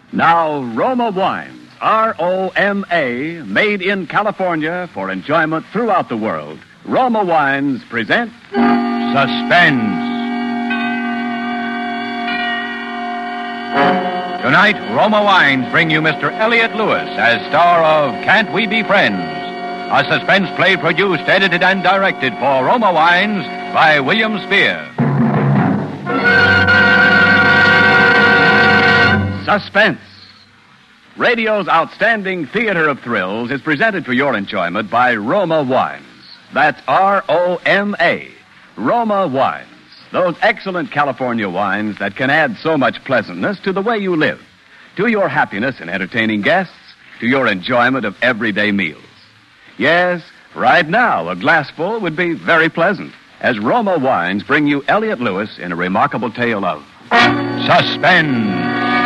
Now, Roma Wines, R-O-M-A, made in California for enjoyment throughout the world. Roma Wines present Suspense. Tonight, Roma Wines bring you Mr. Elliott Lewis as star of Can't We Be Friends? A suspense play produced, edited, and directed for Roma Wines by William Spear. Suspense. Radio's outstanding theater of thrills is presented for your enjoyment by Roma Wines. That's R-O-M-A. Roma Wines. Those excellent California wines that can add so much pleasantness to the way you live, to your happiness in entertaining guests, to your enjoyment of everyday meals. Yes, right now, a glassful would be very pleasant, as Roma Wines bring you Elliott Lewis in a remarkable tale of suspense.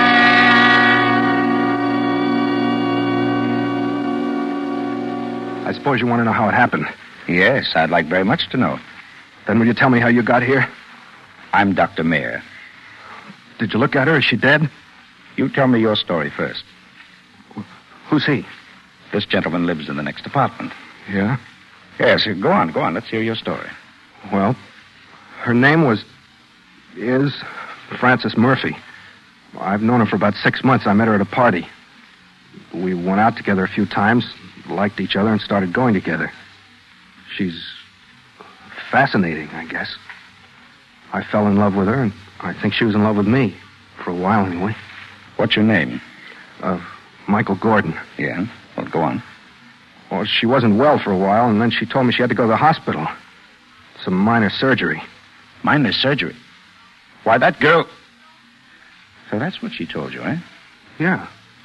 I suppose you want to know how it happened. Yes, I'd like very much to know. Then will you tell me how you got here? I'm Dr. Mayer. Did you look at her? Is she dead? You tell me your story first. Who's he? This gentleman lives in the next apartment. Yeah? Yes, go on. Let's hear your story. Well, her name is Frances Murphy. I've known her for about 6 months. I met her at a party. We went out together a few times, liked each other, and started going together. She's fascinating, I guess. I fell in love with her, and I think she was in love with me. For a while, anyway. What's your name? Michael Gordon. Yeah? Well, go on. Well, she wasn't well for a while, and then she told me she had to go to the hospital. Some minor surgery. Minor surgery? Why, that girl... So that's what she told you, eh? Yeah.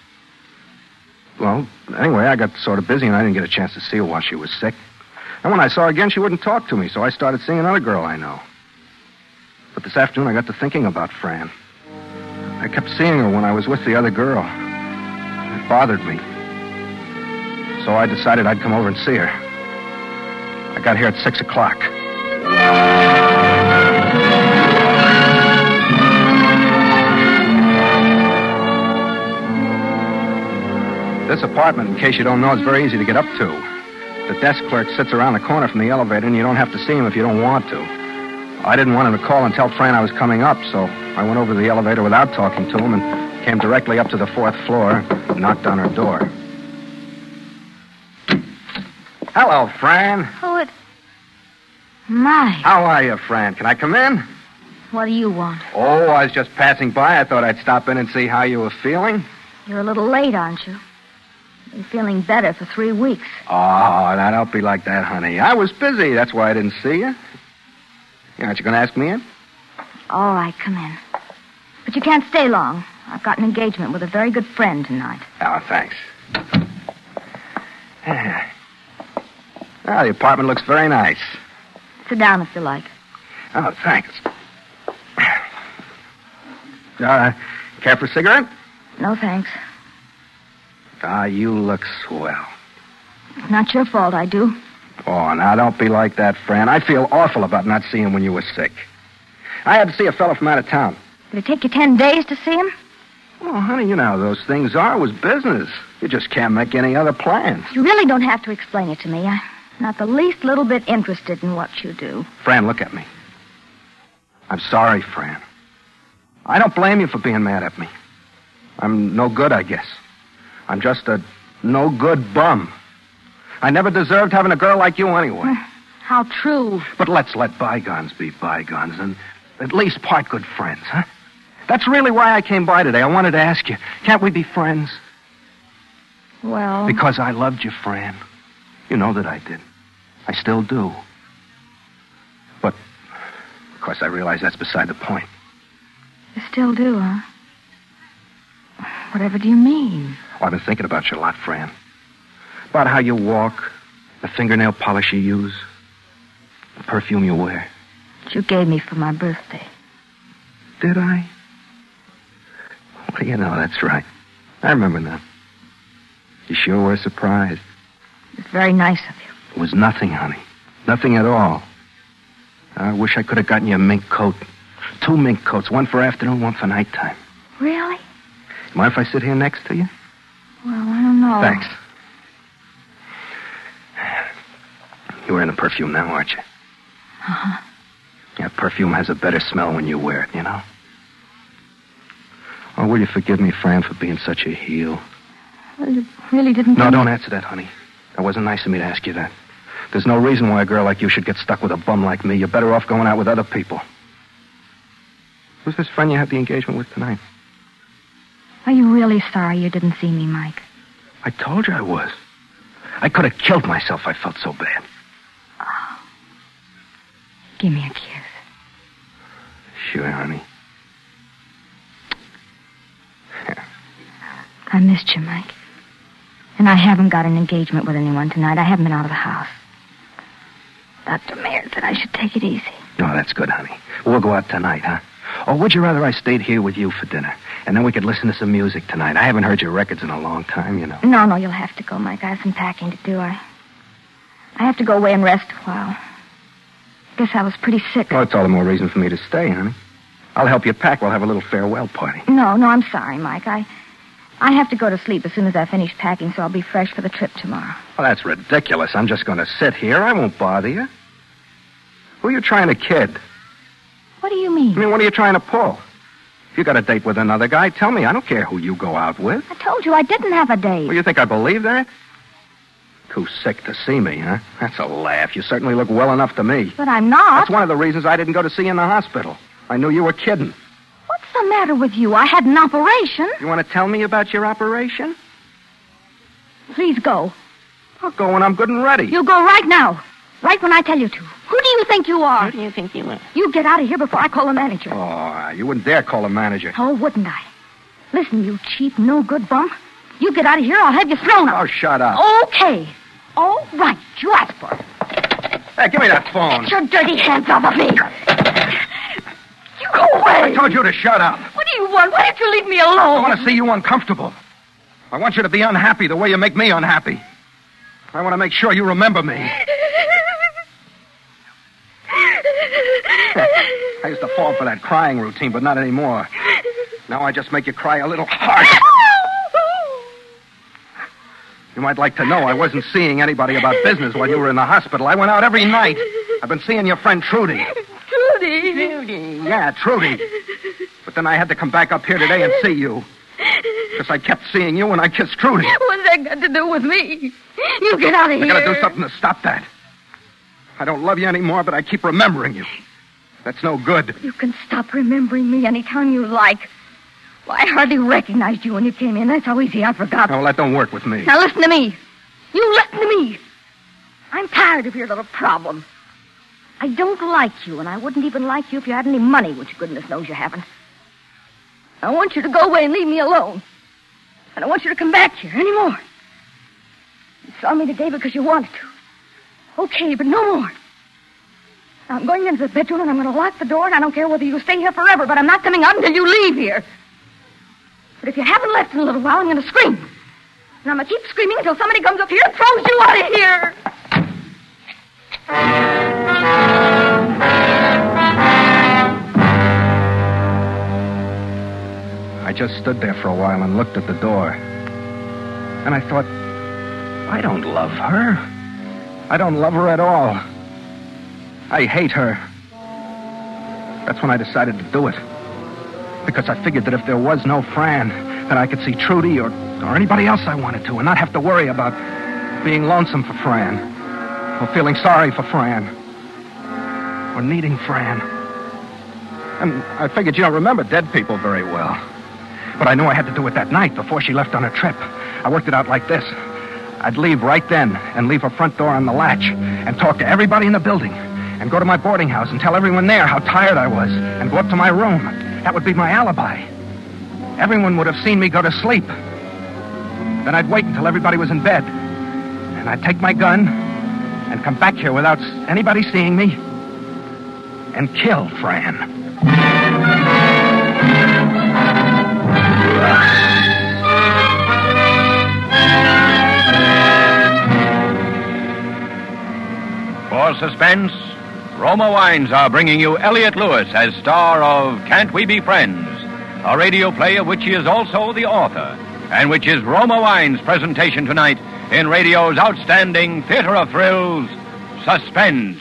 Well, anyway, I got sort of busy, and I didn't get a chance to see her while she was sick. And when I saw her again, she wouldn't talk to me, so I started seeing another girl I know. But this afternoon, I got to thinking about Fran. I kept seeing her when I was with the other girl. It bothered me. So I decided I'd come over and see her. I got here at 6 o'clock. This apartment, in case you don't know, is very easy to get up to. The desk clerk sits around the corner from the elevator, and you don't have to see him if you don't want to. I didn't want him to call and tell Fran I was coming up, so I went over to the elevator without talking to him and came directly up to the 4th floor and knocked on her door. Hello, Fran. Oh, My. How are you, Fran? Can I come in? What do you want? Oh, I was just passing by. I thought I'd stop in and see how you were feeling. You're a little late, aren't you? Been feeling better for 3 weeks. Oh, now don't be like that, honey. I was busy. That's why I didn't see you. Aren't you going to ask me in? All right, come in. But you can't stay long. I've got an engagement with a very good friend tonight. Oh, thanks. Well, the apartment looks very nice. Sit down if you like. Oh, thanks. Care for a cigarette? No, thanks. You look swell. It's not your fault I do. Oh, now don't be like that, Fran. I feel awful about not seeing when you were sick. I had to see a fellow from out of town. Did it take you 10 days to see him? Oh, honey, you know how those things are. It was business. You just can't make any other plans. You really don't have to explain it to me. I'm not the least little bit interested in what you do. Fran, look at me. I'm sorry, Fran. I don't blame you for being mad at me. I'm no good, I guess. I'm just a no-good bum. I never deserved having a girl like you anyway. How true. But let's let bygones be bygones and at least part good friends, huh? That's really why I came by today. I wanted to ask you, can't we be friends? Well... Because I loved you, Fran. You know that I did. I still do. But, of course, I realize that's beside the point. You still do, huh? Whatever do you mean? Oh, I've been thinking about you a lot, Fran. About how you walk, the fingernail polish you use, the perfume you wear. That you gave me for my birthday. Did I? Well, you know, that's right. I remember now. You sure were surprised. It's very nice of you. It was nothing, honey. Nothing at all. I wish I could have gotten you a mink coat. 2 mink coats, one for afternoon, one for nighttime. Really? Mind if I sit here next to you? Well, I don't know. Thanks. You're wearing the perfume now, aren't you? Uh-huh. Yeah, perfume has a better smell when you wear it, you know? Oh, will you forgive me, Fran, for being such a heel? Well, you really didn't... No, don't answer that, honey. That wasn't nice of me to ask you that. There's no reason why a girl like you should get stuck with a bum like me. You're better off going out with other people. Who's this friend you had the engagement with tonight? Are you really sorry you didn't see me, Mike? I told you I was. I could have killed myself. I felt so bad. Oh. Give me a kiss. Sure, honey. I missed you, Mike. And I haven't got an engagement with anyone tonight. I haven't been out of the house. Dr. Mayer said I should take it easy. Oh, that's good, honey. We'll go out tonight, huh? Or would you rather I stayed here with you for dinner? And then we could listen to some music tonight. I haven't heard your records in a long time, you know. No, you'll have to go, Mike. I have some packing to do. I have to go away and rest a while. Guess I was pretty sick. Well, it's all the more reason for me to stay, honey. I'll help you pack. We'll have a little farewell party. No, I'm sorry, Mike. I have to go to sleep as soon as I finish packing, so I'll be fresh for the trip tomorrow. Well, that's ridiculous. I'm just going to sit here. I won't bother you. Who are you trying to kid? What do you mean? I mean, what are you trying to pull? If you got a date with another guy, tell me. I don't care who you go out with. I told you I didn't have a date. Well, you think I believe that? Too sick to see me, huh? That's a laugh. You certainly look well enough to me. But I'm not. That's one of the reasons I didn't go to see you in the hospital. I knew you were kidding. What's the matter with you? I had an operation. You want to tell me about your operation? Please go. I'll go when I'm good and ready. You go right now. Right when I tell you to. Who do you think you are? Who do you think you are? You get out of here before I call the manager. Oh, you wouldn't dare call a manager. Oh, wouldn't I? Listen, you cheap, no-good bum. You get out of here, I'll have you thrown out. Oh, shut up. Okay. All right. You asked for it. Hey, give me that phone. Get your dirty hands off of me. You go away. I told you to shut up. What do you want? Why don't you leave me alone? I want to see you uncomfortable. I want you to be unhappy the way you make me unhappy. I want to make sure you remember me. I used to fall for that crying routine, but not anymore. Now I just make you cry a little harder. You might like to know I wasn't seeing anybody about business while you were in the hospital. I went out every night. I've been seeing your friend Trudy. Trudy? Yeah, Trudy. But then I had to come back up here today and see you. Because I kept seeing you when I kissed Trudy. What's that got to do with me? You get out of here. I gotta do something to stop that. I don't love you anymore, but I keep remembering you. That's no good. You can stop remembering me anytime you like. Well, I hardly recognized you when you came in. That's how easy I forgot. Oh, well, that don't work with me. Now listen to me. You listen to me. I'm tired of your little problem. I don't like you, and I wouldn't even like you if you had any money, which goodness knows you haven't. I want you to go away and leave me alone. I don't want you to come back here anymore. You saw me today because you wanted to. Okay, but no more. Now, I'm going into the bedroom, and I'm going to lock the door, and I don't care whether you stay here forever, but I'm not coming out until you leave here. But if you haven't left in a little while, I'm going to scream. And I'm going to keep screaming until somebody comes up here and throws you out of here. I just stood there for a while and looked at the door. And I thought, I don't love her. I don't love her at all. I hate her. That's when I decided to do it. Because I figured that if there was no Fran, then I could see Trudy or anybody else I wanted to and not have to worry about being lonesome for Fran or feeling sorry for Fran or needing Fran. And I figured you don't remember dead people very well. But I knew I had to do it that night before she left on her trip. I worked it out like this. I'd leave right then and leave her front door on the latch and talk to everybody in the building and go to my boarding house and tell everyone there how tired I was and go up to my room. That would be my alibi. Everyone would have seen me go to sleep. Then I'd wait until everybody was in bed. And I'd take my gun and come back here without anybody seeing me and kill Fran. For suspense, Roma Wines are bringing you Elliot Lewis as star of Can't We Be Friends? a radio play of which he is also the author, and which is Roma Wine's presentation tonight in radio's outstanding theater of thrills, Suspense.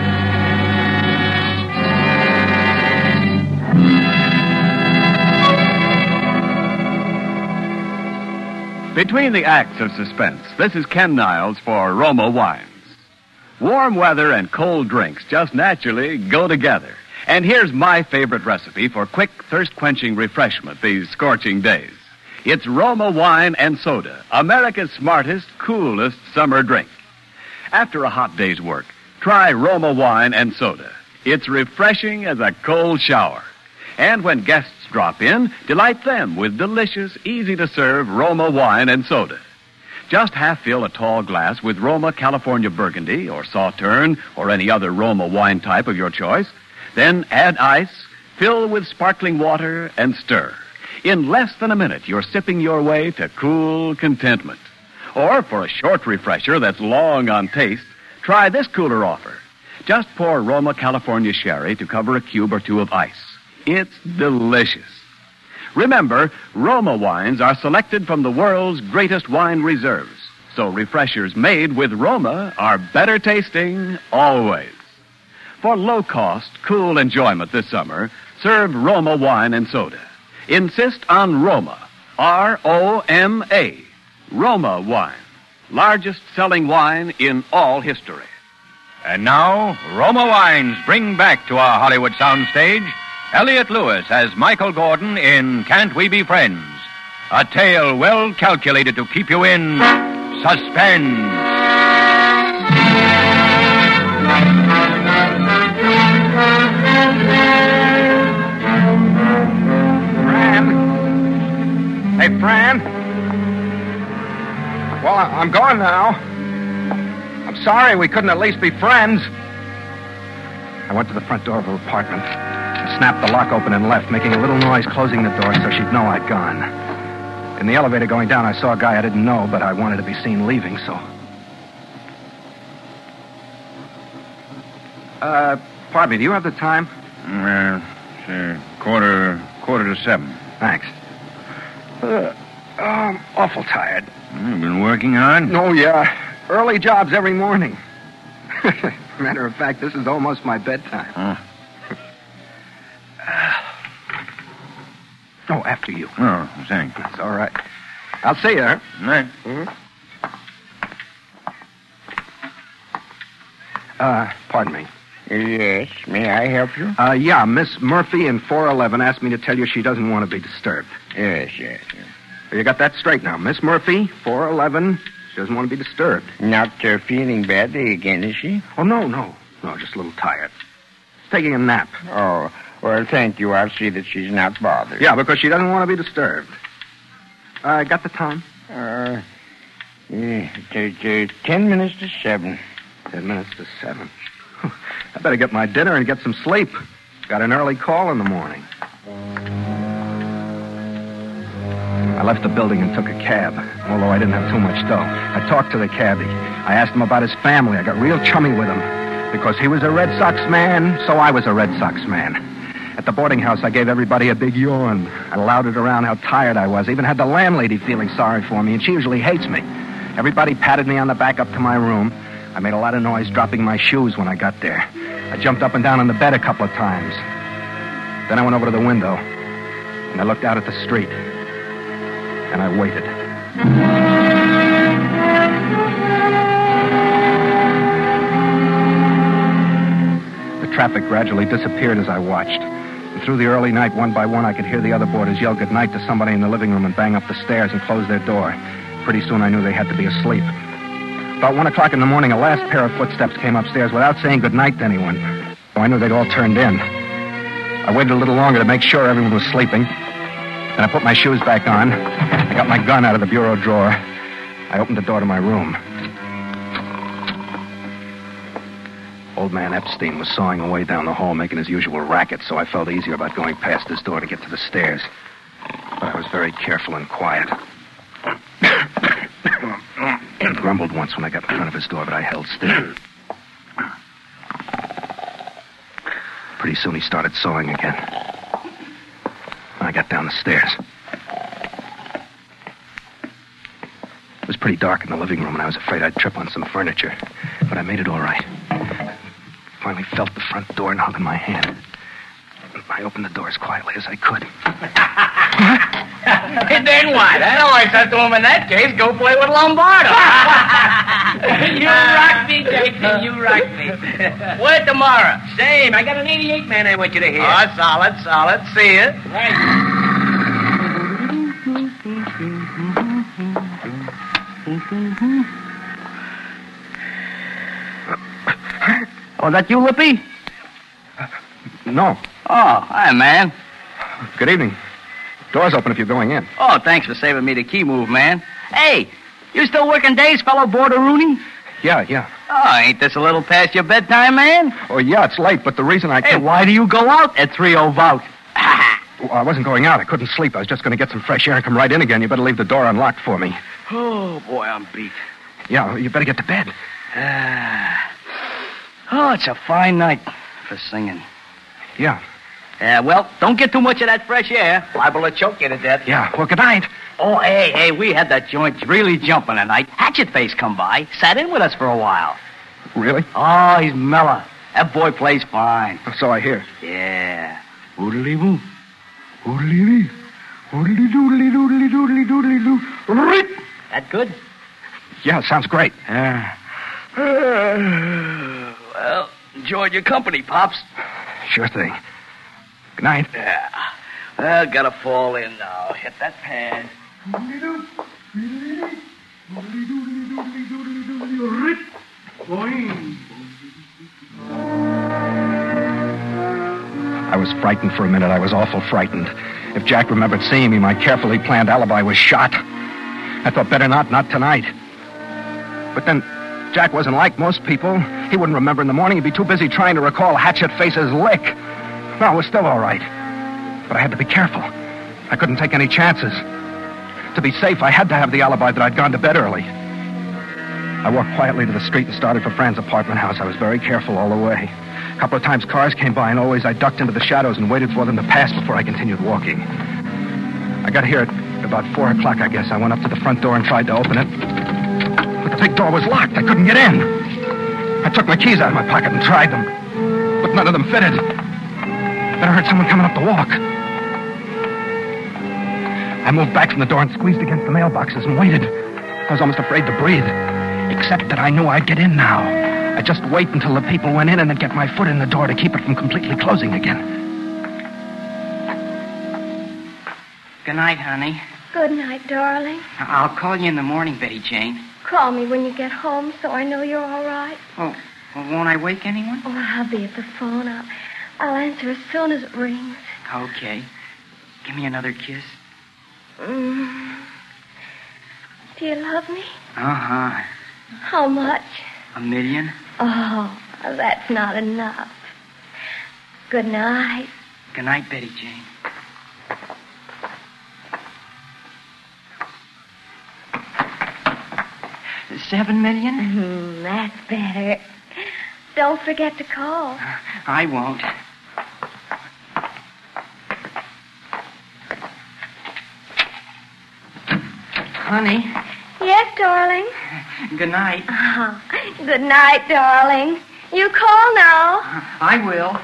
Between the acts of suspense, this is Ken Niles for Roma Wines. Warm weather and cold drinks just naturally go together. And here's my favorite recipe for quick, thirst-quenching refreshment these scorching days. It's Roma Wine and Soda, America's smartest, coolest summer drink. After a hot day's work, try Roma Wine and Soda. It's refreshing as a cold shower. And when guests drop in, delight them with delicious, easy-to-serve Roma Wine and Soda. Just half-fill a tall glass with Roma California Burgundy or Sauterne or any other Roma wine type of your choice. Then add ice, fill with sparkling water, and stir. In less than a minute, you're sipping your way to cool contentment. Or for a short refresher that's long on taste, try this cooler offer. Just pour Roma California Sherry to cover a cube or two of ice. It's delicious. Remember, Roma wines are selected from the world's greatest wine reserves, so refreshers made with Roma are better tasting always. For low-cost, cool enjoyment this summer, serve Roma Wine and Soda. Insist on Roma, R-O-M-A, Roma Wine, largest selling wine in all history. And now, Roma Wines bring back to our Hollywood soundstage Elliot Lewis as Michael Gordon in Can't We Be Friends? A tale well calculated to keep you in suspense. Fran? Hey, Fran? Well, I'm going now. I'm sorry we couldn't at least be friends. I went to the front door of her apartment. Snapped the lock open and left, making a little noise closing the door so she'd know I'd gone. In the elevator going down, I saw a guy I didn't know, but I wanted to be seen leaving, so... Pardon me, do you have the time? It's quarter to 7. Thanks. I'm awful tired. You've been working hard? Oh, yeah. Early jobs every morning. Matter of fact, this is almost my bedtime. Huh? Oh, after you. Oh, thanks. That's all right. I'll see you, huh? Right. Pardon me. Yes, may I help you? Yeah, Miss Murphy in 411 asked me to tell you she doesn't want to be disturbed. Yes. You got that straight now. Miss Murphy, 411, she doesn't want to be disturbed. Not feeling badly again, is she? Oh, no, just a little tired. Taking a nap. Oh, well, thank you. I'll see that she's not bothered. Yeah, because she doesn't want to be disturbed. Got the time? 10 minutes to 7. 10 minutes to 7. I better get my dinner and get some sleep. Got an early call in the morning. I left the building and took a cab, although I didn't have too much dough. I talked to the cabbie. I asked him about his family. I got real chummy with him. Because he was a Red Sox man, so I was a Red Sox man. At the boarding house, I gave everybody a big yawn. I louted around how tired I was. I even had the landlady feeling sorry for me, and she usually hates me. Everybody patted me on the back up to my room. I made a lot of noise dropping my shoes when I got there. I jumped up and down on the bed a couple of times. Then I went over to the window, and I looked out at the street. And I waited. The traffic gradually disappeared as I watched. And through the early night, one by one, I could hear the other boarders yell goodnight to somebody in the living room and bang up the stairs and close their door. Pretty soon I knew they had to be asleep. About 1 o'clock in the morning, a last pair of footsteps came upstairs without saying goodnight to anyone. So I knew they'd all turned in. I waited a little longer to make sure everyone was sleeping. Then I put my shoes back on. I got my gun out of the bureau drawer. I opened the door to my room. Old man Epstein was sawing away down the hall, making his usual racket, so I felt easier about going past his door to get to the stairs. But I was very careful and quiet. He grumbled once when I got in front of his door, but I held still. Pretty soon he started sawing again. I got down the stairs. It was pretty dark in the living room, and I was afraid I'd trip on some furniture. But I made it all right. Finally felt the front door knob in my hand. I opened the door as quietly as I could. Then what? I said to him, in that case, go play with Lombardo. You rock me, Jason. You rock me. Where tomorrow? Same. I got an 88 man I want you to hear. Oh, solid. See you. Right. Oh, that you, Lippy? No. Oh, hi, man. Good evening. Door's open if you're going in. Oh, thanks for saving me the key move, man. Hey, you still working days, fellow boarder Rooney? Yeah. Oh, ain't this a little past your bedtime, man? Oh, yeah, it's late, but the reason I Hey, can't... why do you go out at 3:00 about? Well, I wasn't going out. I couldn't sleep. I was just going to get some fresh air and come right in again. You better leave the door unlocked for me. Oh, boy, I'm beat. Yeah, you better get to bed. Oh, it's a fine night for singing. Yeah. Well, don't get too much of that fresh air. Liable to choke you to death. Yeah, well, good night. Oh, hey, we had that joint really jumping tonight. Hatchet Face come by, sat in with us for a while. Really? Oh, he's mellow. That boy plays fine. So I hear. Yeah. Oodly-boo. Oodly-dee. Oodly-doodly, doodly, doodly, doodly, doo. Rip. That good? Yeah, sounds great. Well, enjoyed your company, Pops. Sure thing. Good night. Yeah. Well, gotta fall in now. Hit that pad. I was frightened for a minute. I was awful frightened. If Jack remembered seeing me, my carefully planned alibi was shot. I thought better not tonight. But then, Jack wasn't like most people. He wouldn't remember in the morning. He'd be too busy trying to recall Hatchet Face's lick. No, it was still all right. But I had to be careful. I couldn't take any chances. To be safe, I had to have the alibi that I'd gone to bed early. I walked quietly to the street and started for Fran's apartment house. I was very careful all the way. A couple of times cars came by, and always I ducked into the shadows and waited for them to pass before I continued walking. I got here at about 4 o'clock, I guess. I went up to the front door and tried to open it. But the big door was locked. I couldn't get in. I took my keys out of my pocket and tried them. But none of them fitted. Then I heard someone coming up the walk. I moved back from the door and squeezed against the mailboxes and waited. I was almost afraid to breathe. Except that I knew I'd get in now. I'd just wait until the people went in and then get my foot in the door to keep it from completely closing again. Good night, honey. Good night, darling. I'll call you in the morning, Betty Jane. Call me when you get home so I know you're all right. Oh, well, won't I wake anyone? Oh, I'll be at the phone. I'll answer as soon as it rings. Okay. Give me another kiss. Do you love me? Uh-huh. How much? 1 million? Oh, that's not enough. Good night. Good night, Betty Jane. $7 million? That's better. Don't forget to call. I won't. Honey. Yes, darling. Good night. Oh, good night, darling. You call now. I will.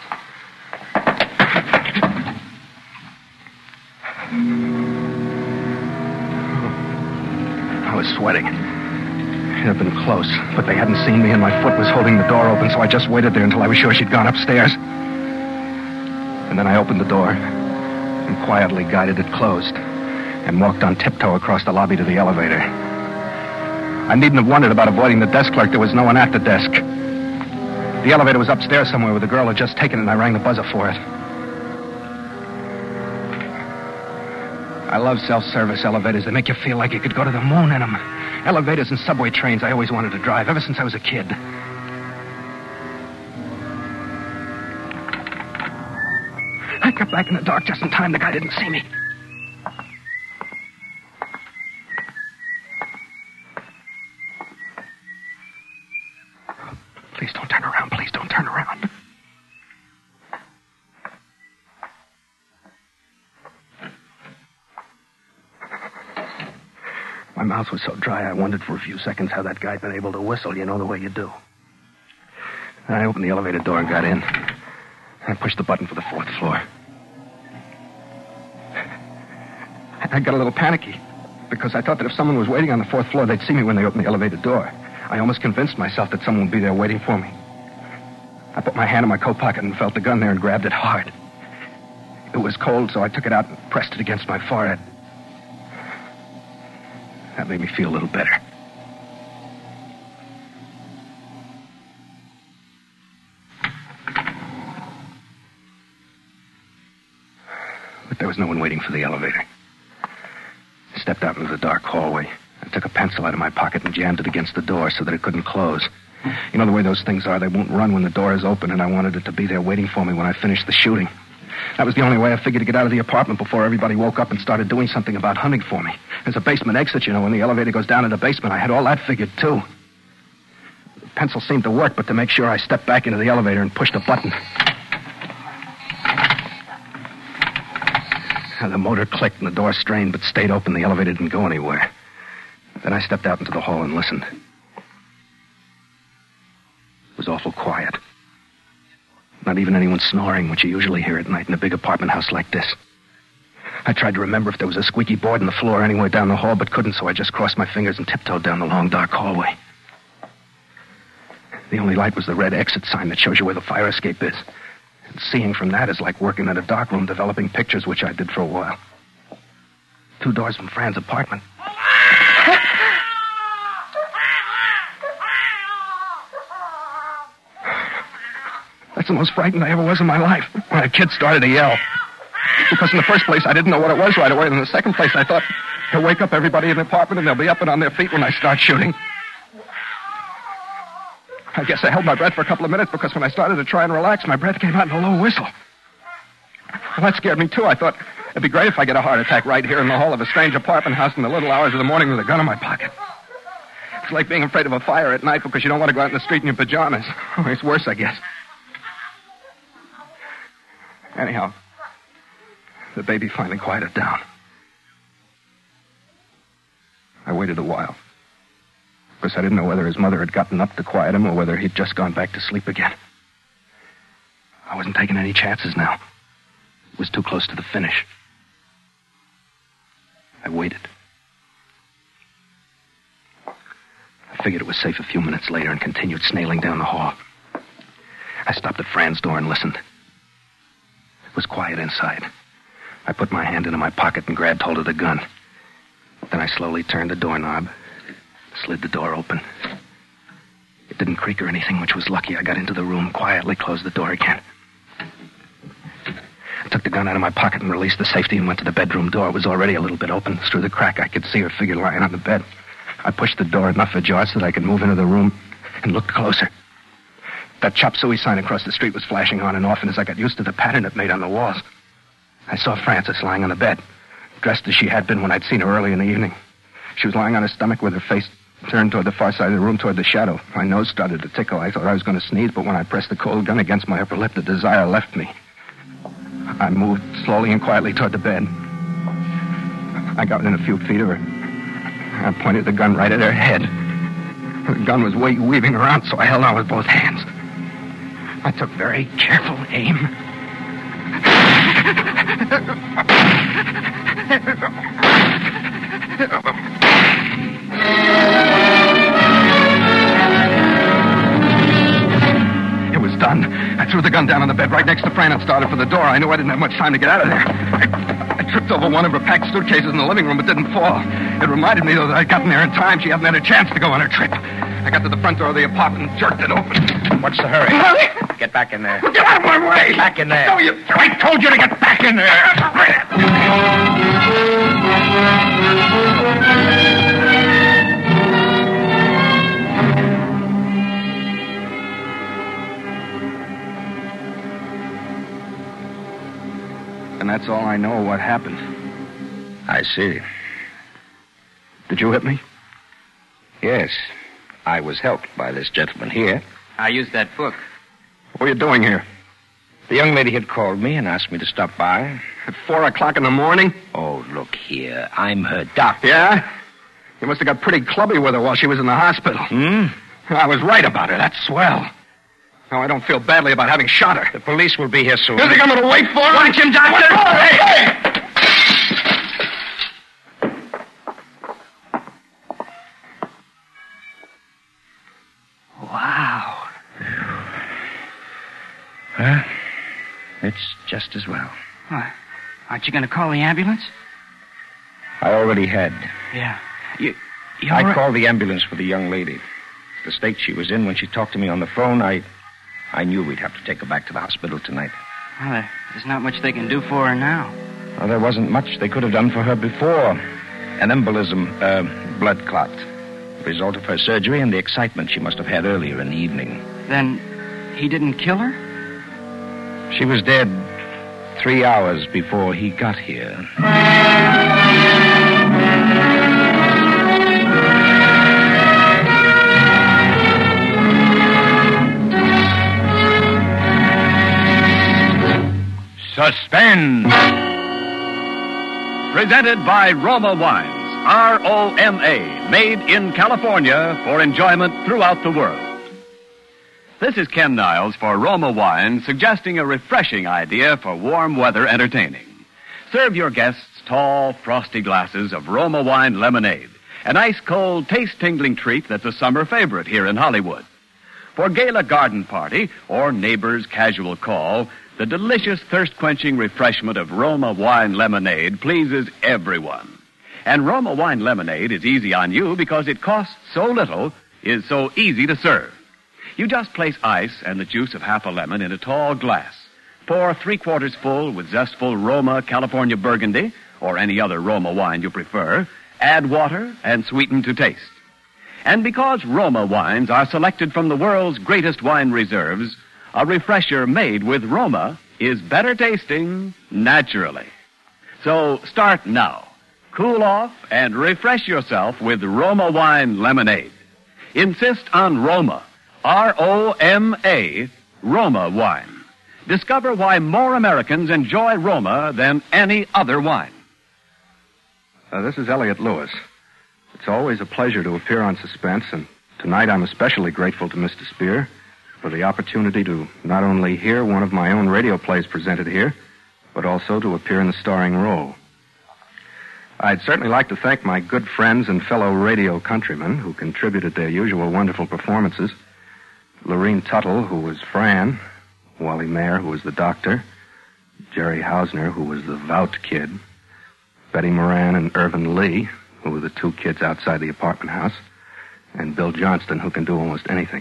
I was sweating. It had been close, but they hadn't seen me, and my foot was holding the door open, so I just waited there until I was sure she'd gone upstairs. And then I opened the door and quietly guided it closed and walked on tiptoe across the lobby to the elevator. I needn't have wondered about avoiding the desk clerk. There was no one at the desk. The elevator was upstairs somewhere where the girl had just taken it, and I rang the buzzer for it. I love self-service elevators. They make you feel like you could go to the moon in them. Elevators and subway trains I always wanted to drive, ever since I was a kid. I got back in the dark just in time. The guy didn't see me. Please don't turn around. Please don't turn around. My mouth was so dry, I wondered for a few seconds how that guy'd been able to whistle, you know, the way you do. And I opened the elevator door and got in. I pushed the button for the 4th floor. I got a little panicky because I thought that if someone was waiting on the 4th floor, they'd see me when they opened the elevator door. I almost convinced myself that someone would be there waiting for me. I put my hand in my coat pocket and felt the gun there and grabbed it hard. It was cold, so I took it out and pressed it against my forehead. That made me feel a little better. But there was no one waiting for the elevator. I stepped out into the dark hallway. I took a pencil out of my pocket and jammed it against the door so that it couldn't close. You know the way those things are, they won't run when the door is open, and I wanted it to be there waiting for me when I finished the shooting. That was the only way I figured to get out of the apartment before everybody woke up and started doing something about hunting for me. There's a basement exit, you know, when the elevator goes down to the basement. I had all that figured, too. The pencil seemed to work, but to make sure, I stepped back into the elevator and pushed a button. The motor clicked and the door strained, but stayed open. The elevator didn't go anywhere. Then I stepped out into the hall and listened. It was awful quiet. Not even anyone snoring, which you usually hear at night in a big apartment house like this. I tried to remember if there was a squeaky board in the floor anywhere down the hall, but couldn't, so I just crossed my fingers and tiptoed down the long, dark hallway. The only light was the red exit sign that shows you where the fire escape is. And seeing from that is like working at a darkroom developing pictures, which I did for a while. 2 doors from Fran's apartment. That's the most frightened I ever was in my life, when a kid started to yell. Because in the first place, I didn't know what it was right away. And in the second place, I thought, he'll wake up everybody in the apartment and they'll be up and on their feet when I start shooting. I guess I held my breath for a couple of minutes because when I started to try and relax, my breath came out in a low whistle. Well, that scared me, too. I thought, it'd be great if I get a heart attack right here in the hall of a strange apartment house in the little hours of the morning with a gun in my pocket. It's like being afraid of a fire at night because you don't want to go out in the street in your pajamas. Oh, it's worse, I guess. Anyhow, the baby finally quieted down. I waited a while. Because I didn't know whether his mother had gotten up to quiet him or whether he'd just gone back to sleep again. I wasn't taking any chances now. It was too close to the finish. I waited. I figured it was safe a few minutes later and continued snailing down the hall. I stopped at Fran's door and listened. It was quiet inside. I put my hand into my pocket and grabbed hold of the gun. Then I slowly turned the doorknob, slid the door open. It didn't creak or anything, which was lucky. I got into the room, quietly closed the door again. I took the gun out of my pocket and released the safety and went to the bedroom door. It was already a little bit open. Through the crack, I could see her figure lying on the bed. I pushed the door enough ajar so that I could move into the room and looked closer. That chop suey sign across the street was flashing on and off, and as I got used to the pattern it made on the walls, I saw Frances lying on the bed, dressed as she had been when I'd seen her early in the evening. She was lying on her stomach with her face turned toward the far side of the room, toward the shadow. My nose started to tickle. I thought I was going to sneeze, but when I pressed the cold gun against my upper lip, the desire left me. I moved slowly and quietly toward the bed. I got within a few feet of her. I pointed the gun right at her head. The gun was weaving around, so I held on with both hands. I took very careful aim. It was done. I threw the gun down on the bed right next to Fran and started for the door. I knew I didn't have much time to get out of there. I tripped over one of her packed suitcases in the living room, but didn't fall. It reminded me, though, that I'd gotten there in time. She hadn't had a chance to go on her trip. I got to the front door of the apartment and jerked it open. What's the hurry? Get back in there. Get out of my way! Get back in there. No, I told you to get back in there! And that's all I know of what happened. I see. Did you hit me? Yes. I was helped by this gentleman here. I used that book. What are you doing here? The young lady had called me and asked me to stop by. At 4 o'clock in the morning? Oh, look here. I'm her doctor. Yeah? You must have got pretty clubby with her while she was in the hospital. Hmm? I was right about her. That's swell. Now, I don't feel badly about having shot her. The police will be here soon. You think I'm going to wait for her? Watch him, Doctor! Hey! Wow. Well, it's just as well. What? Aren't you going to call the ambulance? I already had. Yeah. You I all right? called the ambulance for the young lady. The state she was in when she talked to me on the phone, I knew we'd have to take her back to the hospital tonight. Well, there's not much they can do for her now. Well, there wasn't much they could have done for her before. An embolism, blood clot. Result of her surgery and the excitement she must have had earlier in the evening. Then he didn't kill her? She was dead 3 hours before he got here. Suspense. Presented by Roma Wines. R-O-M-A. Made in California for enjoyment throughout the world. This is Ken Niles for Roma Wines, suggesting a refreshing idea for warm weather entertaining. Serve your guests tall, frosty glasses of Roma Wine lemonade, an ice-cold, taste-tingling treat that's a summer favorite here in Hollywood. For gala garden party or neighbor's casual call, the delicious thirst-quenching refreshment of Roma Wine lemonade pleases everyone. And Roma Wine lemonade is easy on you because it costs so little, is so easy to serve. You just place ice and the juice of half a lemon in a tall glass. Pour 3/4 full with zestful Roma California Burgundy or any other Roma wine you prefer. Add water and sweeten to taste. And because Roma wines are selected from the world's greatest wine reserves, a refresher made with Roma is better tasting naturally. So start now. Cool off and refresh yourself with Roma Wine lemonade. Insist on Roma. R-O-M-A, Roma Wine. Discover why more Americans enjoy Roma than any other wine. This is Elliot Lewis. It's always a pleasure to appear on Suspense, and tonight I'm especially grateful to Mr. Spear for the opportunity to not only hear one of my own radio plays presented here, but also to appear in the starring role. I'd certainly like to thank my good friends and fellow radio countrymen who contributed their usual wonderful performances. Lorene Tuttle, who was Fran, Wally Mayer, who was the doctor, Jerry Hausner, who was the Vout kid, Betty Moran and Irvin Lee, who were the two kids outside the apartment house, and Bill Johnston, who can do almost anything.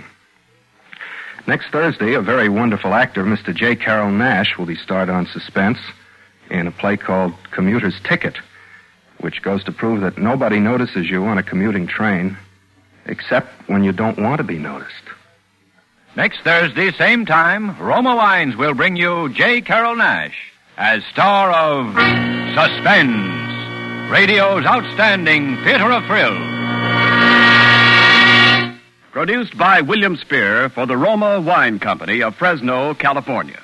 Next Thursday, a very wonderful actor, Mr. J. Carroll Nash, will be starred on Suspense in a play called Commuter's Ticket, which goes to prove that nobody notices you on a commuting train except when you don't want to be noticed. Next Thursday, same time, Roma Wines will bring you J. Carroll Nash as star of Suspense, radio's outstanding theater of thrills. Produced by William Spear for the Roma Wine Company of Fresno, California.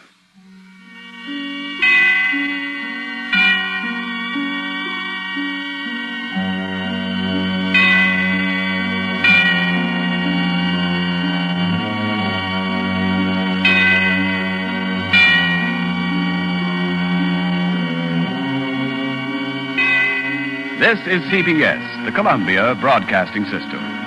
This is CBS, the Columbia Broadcasting System.